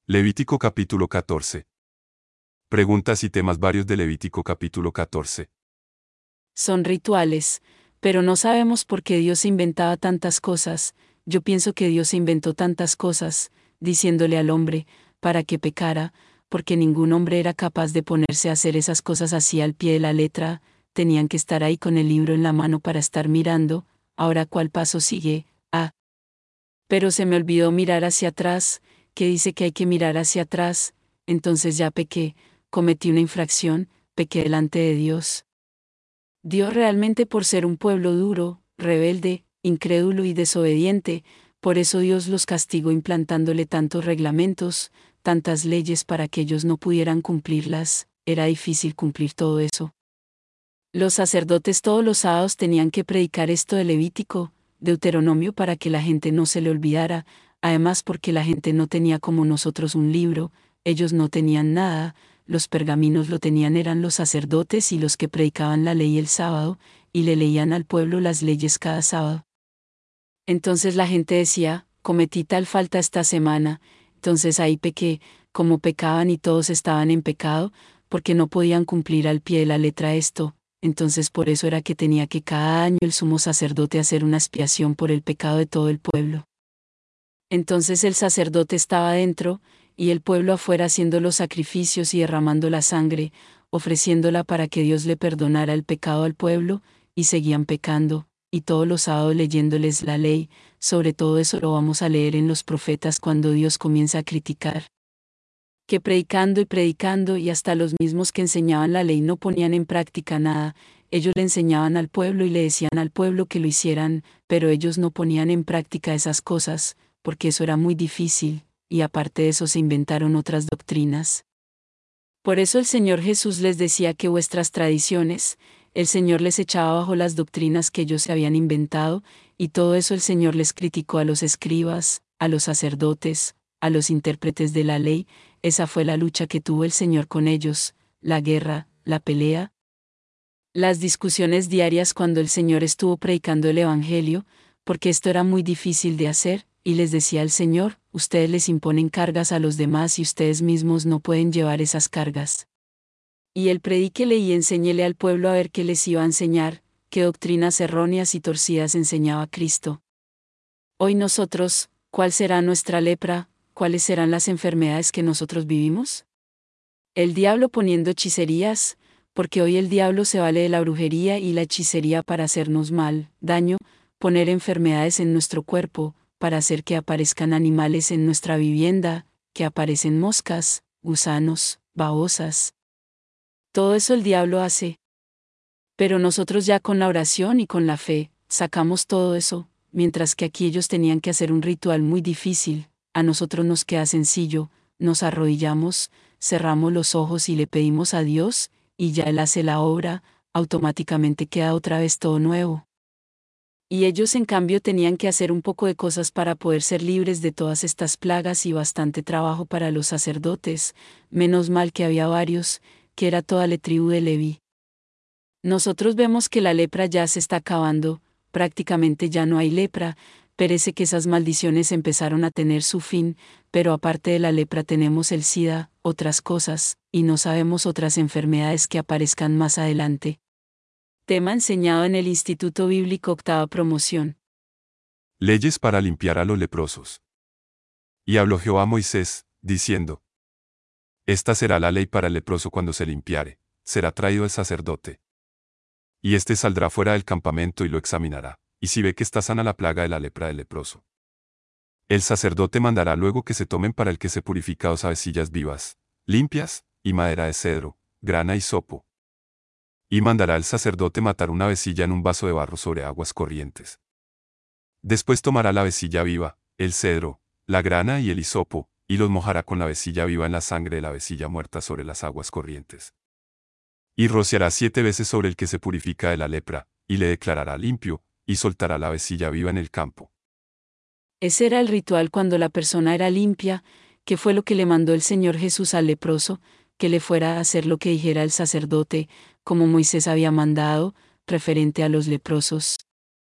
Levítico capítulo 14. Preguntas y temas varios de Levítico capítulo 14. Son rituales, pero no sabemos por qué Dios inventaba tantas cosas. Yo pienso que Dios inventó tantas cosas, diciéndole al hombre, para que pecara, porque ningún hombre era capaz de ponerse a hacer esas cosas así al pie de la letra, tenían que estar ahí con el libro en la mano para estar mirando. Ahora, ¿cuál paso sigue? Pero se me olvidó mirar hacia atrás, que dice que hay que mirar hacia atrás, entonces ya pequé, cometí una infracción, pequé delante de Dios. Dios realmente, por ser un pueblo duro, rebelde, incrédulo y desobediente, por eso Dios los castigó implantándole tantos reglamentos, tantas leyes para que ellos no pudieran cumplirlas. Era difícil cumplir todo eso. Los sacerdotes todos los sábados tenían que predicar esto de Levítico, Deuteronomio, para que la gente no se le olvidara, además porque la gente no tenía como nosotros un libro, ellos no tenían nada, los pergaminos lo tenían eran los sacerdotes y los que predicaban la ley el sábado, y le leían al pueblo las leyes cada sábado. Entonces la gente decía, cometí tal falta esta semana, entonces ahí pequé, como pecaban y todos estaban en pecado, porque no podían cumplir al pie de la letra esto, entonces por eso era que tenía que cada año el sumo sacerdote hacer una expiación por el pecado de todo el pueblo. Entonces el sacerdote estaba dentro, y el pueblo afuera haciendo los sacrificios y derramando la sangre, ofreciéndola para que Dios le perdonara el pecado al pueblo, y seguían pecando, y todos los sábados leyéndoles la ley. Sobre todo eso lo vamos a leer en los profetas cuando Dios comienza a criticar. Que predicando y hasta los mismos que enseñaban la ley no ponían en práctica nada, ellos le enseñaban al pueblo y le decían al pueblo que lo hicieran, pero ellos no ponían en práctica esas cosas, porque eso era muy difícil, y aparte de eso se inventaron otras doctrinas. Por eso el Señor Jesús les decía que vuestras tradiciones, el Señor les echaba bajo las doctrinas que ellos se habían inventado, y todo eso el Señor les criticó a los escribas, a los sacerdotes, a los intérpretes de la ley. Esa fue la lucha que tuvo el Señor con ellos, la guerra, la pelea, las discusiones diarias cuando el Señor estuvo predicando el Evangelio, porque esto era muy difícil de hacer, y les decía el Señor, ustedes les imponen cargas a los demás y ustedes mismos no pueden llevar esas cargas. Y él predíquele y enséñele al pueblo a ver qué les iba a enseñar, qué doctrinas erróneas y torcidas enseñaba Cristo. Hoy nosotros, ¿cuál será nuestra lepra? ¿Cuáles serán las enfermedades que nosotros vivimos? El diablo poniendo hechicerías, porque hoy el diablo se vale de la brujería y la hechicería para hacernos mal, daño, poner enfermedades en nuestro cuerpo, para hacer que aparezcan animales en nuestra vivienda, que aparecen moscas, gusanos, babosas. Todo eso el diablo hace. Pero nosotros ya con la oración y con la fe, sacamos todo eso, mientras que aquí ellos tenían que hacer un ritual muy difícil, a nosotros nos queda sencillo, nos arrodillamos, cerramos los ojos y le pedimos a Dios, y ya Él hace la obra, automáticamente queda otra vez todo nuevo. Y ellos en cambio tenían que hacer un poco de cosas para poder ser libres de todas estas plagas y bastante trabajo para los sacerdotes, menos mal que había varios, que era toda la tribu de Leví. Nosotros vemos que la lepra ya se está acabando, prácticamente ya no hay lepra, parece que esas maldiciones empezaron a tener su fin, pero aparte de la lepra tenemos el SIDA, otras cosas, y no sabemos otras enfermedades que aparezcan más adelante. Tema enseñado en el Instituto Bíblico Octava Promoción. Leyes para limpiar a los leprosos. Y habló Jehová a Moisés, diciendo: Esta será la ley para el leproso cuando se limpiare, será traído el sacerdote. Y éste saldrá fuera del campamento y lo examinará, y si ve que está sana la plaga de la lepra del leproso. El sacerdote mandará luego que se tomen para el que se purifica 2 avecillas vivas, limpias, y madera de cedro, grana y sopo. Y mandará el sacerdote matar una avecilla en un vaso de barro sobre aguas corrientes. Después tomará la avecilla viva, el cedro, la grana y el hisopo, y los mojará con la avecilla viva en la sangre de la avecilla muerta sobre las aguas corrientes. Y rociará 7 veces sobre el que se purifica de la lepra, y le declarará limpio, y soltará la avecilla viva en el campo. Ese era el ritual cuando la persona era limpia, que fue lo que le mandó el Señor Jesús al leproso, que le fuera a hacer lo que dijera el sacerdote, como Moisés había mandado, referente a los leprosos.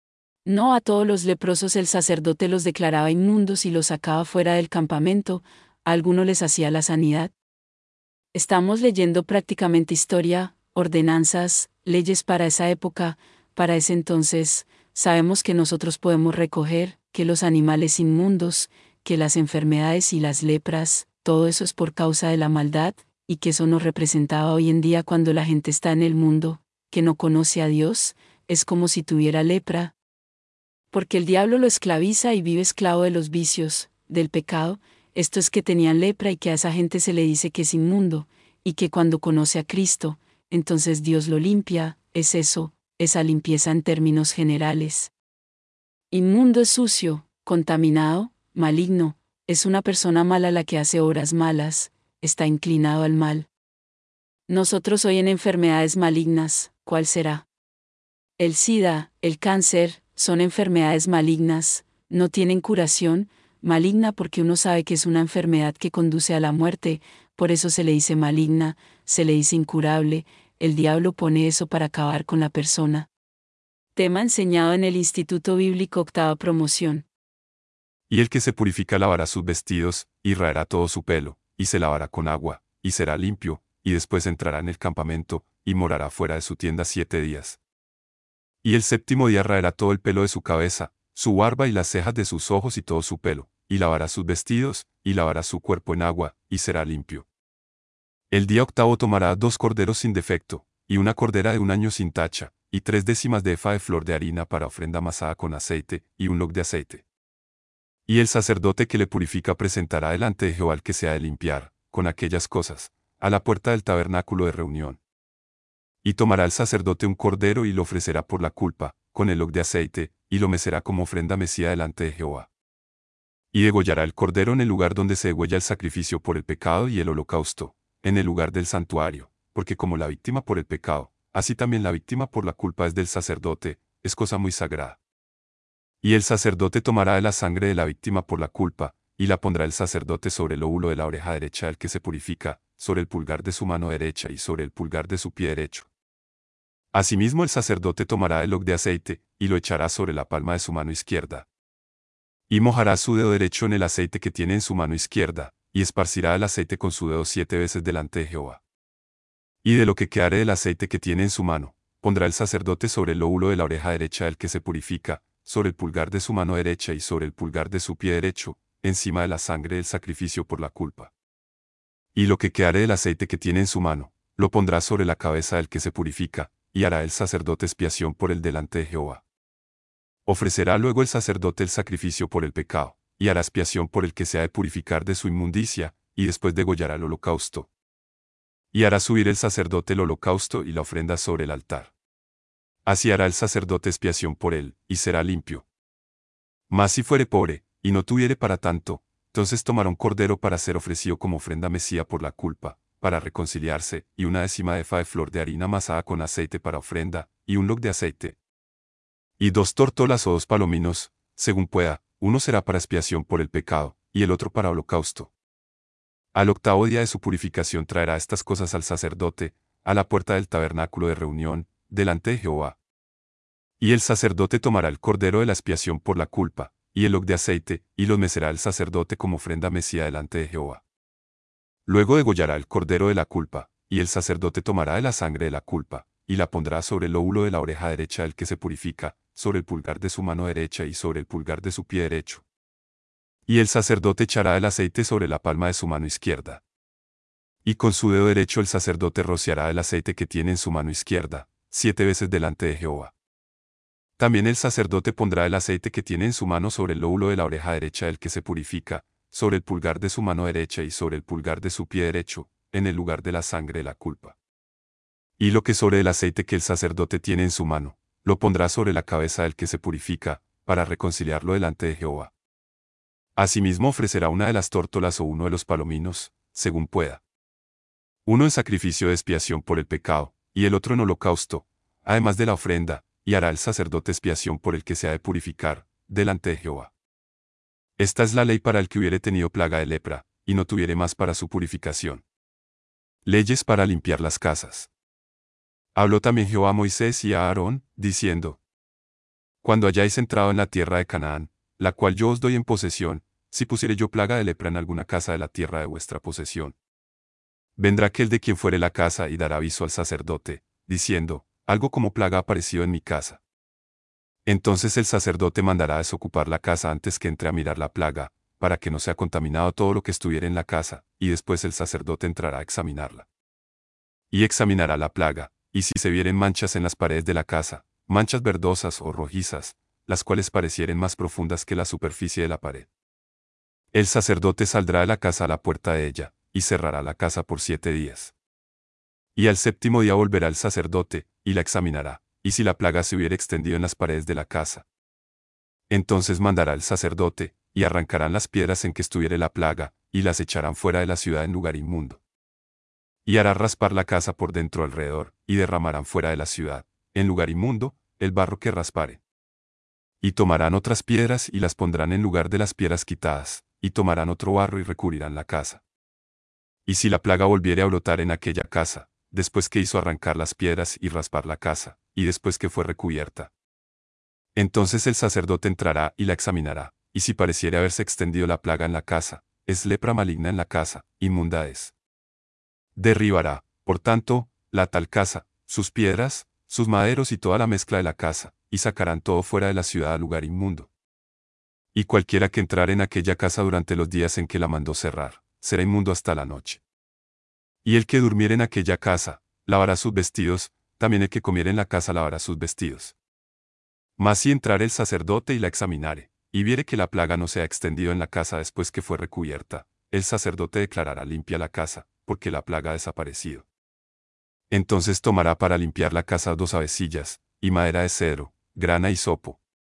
No a todos los leprosos el sacerdote los declaraba inmundos y los sacaba fuera del campamento, ¿A alguno les hacía la sanidad? Estamos leyendo prácticamente historia, ordenanzas, leyes para esa época, para ese entonces. Sabemos que nosotros podemos recoger, que los animales inmundos, que las enfermedades y las lepras, todo eso es por causa de la maldad, y que eso nos representaba hoy en día cuando la gente está en el mundo, que no conoce a Dios, es como si tuviera lepra. Porque el diablo lo esclaviza y vive esclavo de los vicios, del pecado, esto es que tenían lepra y que a esa gente se le dice que es inmundo, y que cuando conoce a Cristo, entonces Dios lo limpia, es eso, esa limpieza en términos generales. Inmundo es sucio, contaminado, maligno, es una persona mala la que hace obras malas, está inclinado al mal. Nosotros hoy en enfermedades malignas, ¿cuál será? El SIDA, el cáncer, son enfermedades malignas, no tienen curación, maligna porque uno sabe que es una enfermedad que conduce a la muerte, por eso se le dice maligna, se le dice incurable, el diablo pone eso para acabar con la persona. Tema enseñado en el Instituto Bíblico Octava Promoción. Y el que se purifica lavará sus vestidos, y raerá todo su pelo, y se lavará con agua, y será limpio, y después entrará en el campamento, y morará fuera de su tienda 7 días. Y el séptimo día raerá todo el pelo de su cabeza, su barba y las cejas de sus ojos y todo su pelo, y lavará sus vestidos, y lavará su cuerpo en agua, y será limpio. El día octavo tomará 2 corderos sin defecto, y una cordera de 1 año sin tacha, y 3 décimas de efa de flor de harina para ofrenda amasada con aceite, y un log de aceite. Y el sacerdote que le purifica presentará delante de Jehová al que se ha de limpiar, con aquellas cosas, a la puerta del tabernáculo de reunión. Y tomará el sacerdote un cordero y lo ofrecerá por la culpa, con el log de aceite, y lo mecerá como ofrenda mecida delante de Jehová. Y degollará el cordero en el lugar donde se degüella el sacrificio por el pecado y el holocausto, en el lugar del santuario, porque como la víctima por el pecado, así también la víctima por la culpa es del sacerdote, es cosa muy sagrada. Y el sacerdote tomará de la sangre de la víctima por la culpa, y la pondrá el sacerdote sobre el lóbulo de la oreja derecha del que se purifica, sobre el pulgar de su mano derecha y sobre el pulgar de su pie derecho. Asimismo el sacerdote tomará el log de aceite, y lo echará sobre la palma de su mano izquierda. Y mojará su dedo derecho en el aceite que tiene en su mano izquierda, y esparcirá el aceite con su dedo 7 veces delante de Jehová. Y de lo que quedare del aceite que tiene en su mano, pondrá el sacerdote sobre el lóbulo de la oreja derecha del que se purifica, sobre el pulgar de su mano derecha y sobre el pulgar de su pie derecho, encima de la sangre del sacrificio por la culpa. Y lo que quedare del aceite que tiene en su mano, lo pondrá sobre la cabeza del que se purifica, y hará el sacerdote expiación por él delante de Jehová. Ofrecerá luego el sacerdote el sacrificio por el pecado, y hará expiación por el que se ha de purificar de su inmundicia, y después degollará el holocausto. Y hará subir el sacerdote el holocausto y la ofrenda sobre el altar. Así hará el sacerdote expiación por él, y será limpio. Mas si fuere pobre, y no tuviere para tanto, entonces tomará un cordero para ser ofrecido como ofrenda mecida por la culpa, para reconciliarse, y 1 décima de efa de flor de harina amasada con aceite para ofrenda, y un log de aceite. Y 2 tórtolas o 2 palominos, según pueda, uno será para expiación por el pecado, y el otro para holocausto. Al octavo día de su purificación traerá estas cosas al sacerdote, a la puerta del tabernáculo de reunión, delante de Jehová. Y el sacerdote tomará el cordero de la expiación por la culpa, y el log de aceite, y los mecerá el sacerdote como ofrenda mecida delante de Jehová. Luego degollará el cordero de la culpa, y el sacerdote tomará de la sangre de la culpa, y la pondrá sobre el lóbulo de la oreja derecha del que se purifica, sobre el pulgar de su mano derecha y sobre el pulgar de su pie derecho. Y el sacerdote echará el aceite sobre la palma de su mano izquierda. Y con su dedo derecho el sacerdote rociará el aceite que tiene en su mano izquierda, 7 veces delante de Jehová. También el sacerdote pondrá el aceite que tiene en su mano sobre el lóbulo de la oreja derecha del que se purifica, sobre el pulgar de su mano derecha y sobre el pulgar de su pie derecho, en el lugar de la sangre de la culpa. Y lo que sobre el aceite que el sacerdote tiene en su mano, lo pondrá sobre la cabeza del que se purifica, para reconciliarlo delante de Jehová. Asimismo ofrecerá una de las tórtolas o uno de los palominos, según pueda. Uno en sacrificio de expiación por el pecado, y el otro en holocausto, además de la ofrenda, y hará el sacerdote expiación por el que se ha de purificar, delante de Jehová. Esta es la ley para el que hubiere tenido plaga de lepra, y no tuviere más para su purificación. Leyes para limpiar las casas. Habló también Jehová a Moisés y a Aarón, diciendo: Cuando hayáis entrado en la tierra de Canaán, la cual yo os doy en posesión, si pusiere yo plaga de lepra en alguna casa de la tierra de vuestra posesión. Vendrá aquel de quien fuere la casa y dará aviso al sacerdote, diciendo, algo como plaga ha aparecido en mi casa. Entonces el sacerdote mandará a desocupar la casa antes que entre a mirar la plaga, para que no sea contaminado todo lo que estuviera en la casa, y después el sacerdote entrará a examinarla. Y examinará la plaga, y si se vieren manchas en las paredes de la casa, manchas verdosas o rojizas, las cuales parecieren más profundas que la superficie de la pared, el sacerdote saldrá de la casa a la puerta de ella, y cerrará la casa por 7 días. Y al séptimo día volverá el sacerdote, y la examinará, y si la plaga se hubiera extendido en las paredes de la casa, entonces mandará el sacerdote, y arrancarán las piedras en que estuviere la plaga, y las echarán fuera de la ciudad en lugar inmundo. Y hará raspar la casa por dentro alrededor, y derramarán fuera de la ciudad, en lugar inmundo, el barro que raspare. Y tomarán otras piedras y las pondrán en lugar de las piedras quitadas, y tomarán otro barro y recubrirán la casa. Y si la plaga volviere a brotar en aquella casa, después que hizo arrancar las piedras y raspar la casa, y después que fue recubierta, entonces el sacerdote entrará y la examinará, y si pareciere haberse extendido la plaga en la casa, es lepra maligna en la casa, inmunda es. Derribará, por tanto, la tal casa, sus piedras, sus maderos y toda la mezcla de la casa, y sacarán todo fuera de la ciudad al lugar inmundo. Y cualquiera que entrare en aquella casa durante los días en que la mandó cerrar, será inmundo hasta la noche. Y el que durmiere en aquella casa, lavará sus vestidos, también el que comiere en la casa lavará sus vestidos. Mas si entrare el sacerdote y la examinare, y viere que la plaga no se ha extendido en la casa después que fue recubierta, el sacerdote declarará limpia la casa, porque la plaga ha desaparecido. Entonces tomará para limpiar la casa 2 avecillas, y madera de cedro, grana y hisopo.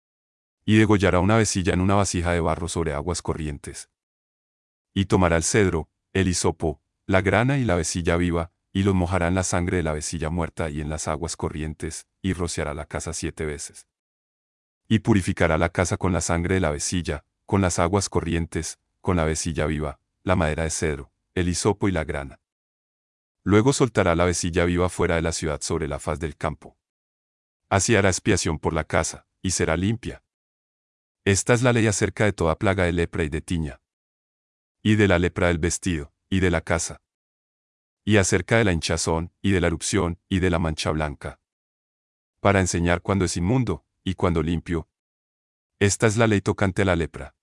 Y degollará una avecilla en una vasija de barro sobre aguas corrientes. Y tomará el cedro, el hisopo, la grana y la avecilla viva, y los mojará en la sangre de la avecilla muerta y en las aguas corrientes, y rociará la casa 7 veces. Y purificará la casa con la sangre de la avecilla, con las aguas corrientes, con la avecilla viva, la madera de cedro, el hisopo y la grana. Luego soltará la avecilla viva fuera de la ciudad sobre la faz del campo. Así hará expiación por la casa, y será limpia. Esta es la ley acerca de toda plaga de lepra y de tiña. Y de la lepra del vestido, y de la casa. Y acerca de la hinchazón, y de la erupción, y de la mancha blanca. Para enseñar cuándo es inmundo, y cuándo limpio. Esta es la ley tocante a la lepra.